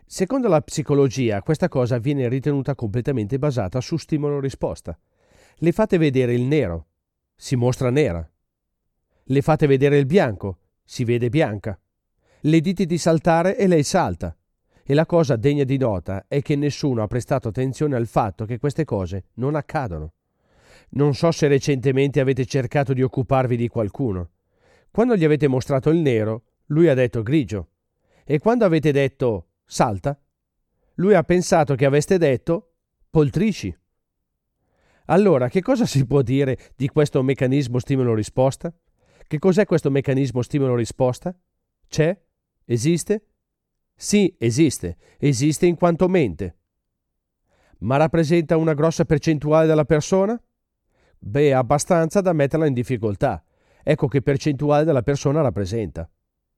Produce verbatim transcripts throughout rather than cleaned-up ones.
Secondo la psicologia, questa cosa viene ritenuta completamente basata su stimolo-risposta. Le fate vedere il nero, si mostra nera. Le fate vedere il bianco, si vede bianca. Le dite di saltare e lei salta. E la cosa degna di nota è che nessuno ha prestato attenzione al fatto che queste cose non accadono. Non so se recentemente avete cercato di occuparvi di qualcuno. Quando gli avete mostrato il nero, lui ha detto grigio. E quando avete detto salta, lui ha pensato che aveste detto poltrisci. Allora, che cosa si può dire di questo meccanismo stimolo-risposta? Che cos'è questo meccanismo stimolo-risposta? C'è? Esiste? Sì, esiste. Esiste in quanto mente. Ma rappresenta una grossa percentuale della persona? Beh, abbastanza da metterla in difficoltà. Ecco che percentuale della persona rappresenta.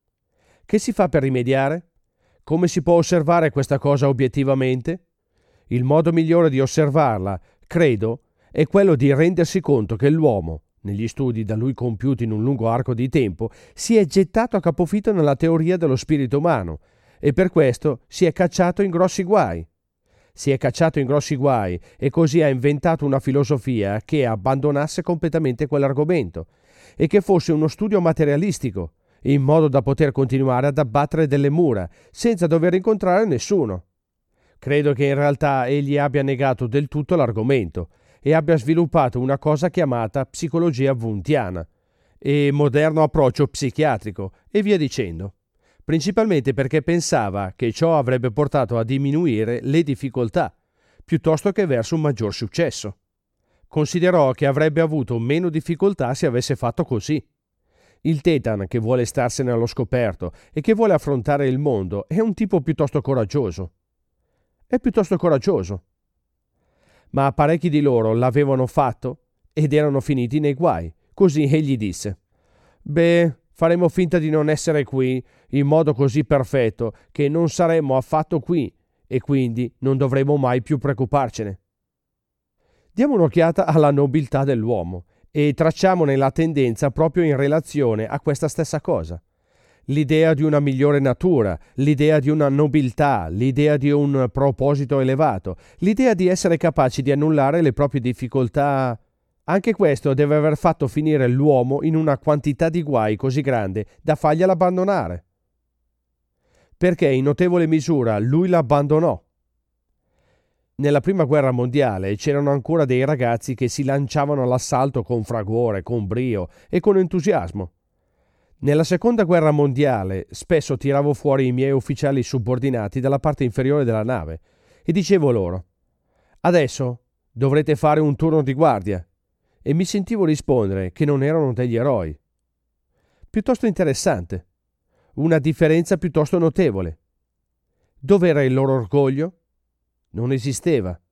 Che si fa per rimediare? Come si può osservare questa cosa obiettivamente? Il modo migliore di osservarla, credo, è quello di rendersi conto che l'uomo, negli studi da lui compiuti in un lungo arco di tempo, si è gettato a capofitto nella teoria dello spirito umano e per questo si è cacciato in grossi guai. Si è cacciato in grossi guai e così ha inventato una filosofia che abbandonasse completamente quell'argomento e che fosse uno studio materialistico, in modo da poter continuare ad abbattere delle mura senza dover incontrare nessuno. Credo che in realtà egli abbia negato del tutto l'argomento e abbia sviluppato una cosa chiamata psicologia wundtiana e moderno approccio psichiatrico e via dicendo, principalmente perché pensava che ciò avrebbe portato a diminuire le difficoltà piuttosto che verso un maggior successo. Considerò che avrebbe avuto meno difficoltà se avesse fatto così. Il Tetan che vuole starsene allo scoperto e che vuole affrontare il mondo è un tipo piuttosto coraggioso. È piuttosto coraggioso. Ma parecchi di loro l'avevano fatto ed erano finiti nei guai. Così egli disse: «Beh, faremo finta di non essere qui in modo così perfetto che non saremo affatto qui e quindi non dovremo mai più preoccuparcene». Diamo un'occhiata alla nobiltà dell'uomo e tracciamone la tendenza proprio in relazione a questa stessa cosa. L'idea di una migliore natura, l'idea di una nobiltà, l'idea di un proposito elevato, l'idea di essere capaci di annullare le proprie difficoltà. Anche questo deve aver fatto finire l'uomo in una quantità di guai così grande da fargliela abbandonare. Perché in notevole misura lui l'abbandonò. Nella prima guerra mondiale c'erano ancora dei ragazzi che si lanciavano all'assalto con fragore, con brio e con entusiasmo. Nella seconda guerra mondiale spesso tiravo fuori i miei ufficiali subordinati dalla parte inferiore della nave e dicevo loro: «Adesso dovrete fare un turno di guardia», e mi sentivo rispondere che non erano degli eroi. Piuttosto interessante, una differenza piuttosto notevole. Dov'era il loro orgoglio? Non esisteva.